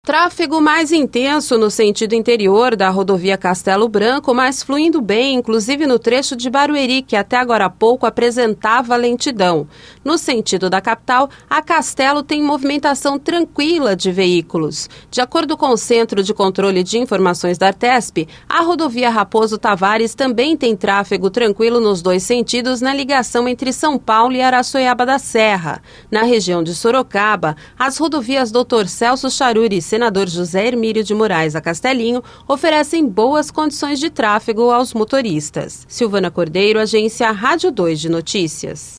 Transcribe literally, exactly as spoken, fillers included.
Tráfego mais intenso no sentido interior da rodovia Castelo Branco, mas fluindo bem, inclusive no trecho de Barueri, que até agora há pouco apresentava lentidão. No sentido da capital, a Castelo tem movimentação tranquila de veículos. De acordo com o Centro de Controle de Informações da Artesp, a rodovia Raposo Tavares também tem tráfego tranquilo nos dois sentidos na ligação entre São Paulo e Araçoiaba da Serra. Na região de Sorocaba, as rodovias doutor Celso Charuri e Senador José Hermílio de Moraes a Castelinho oferecem boas condições de tráfego aos motoristas. Silvana Cordeiro, Agência Rádio dois de Notícias.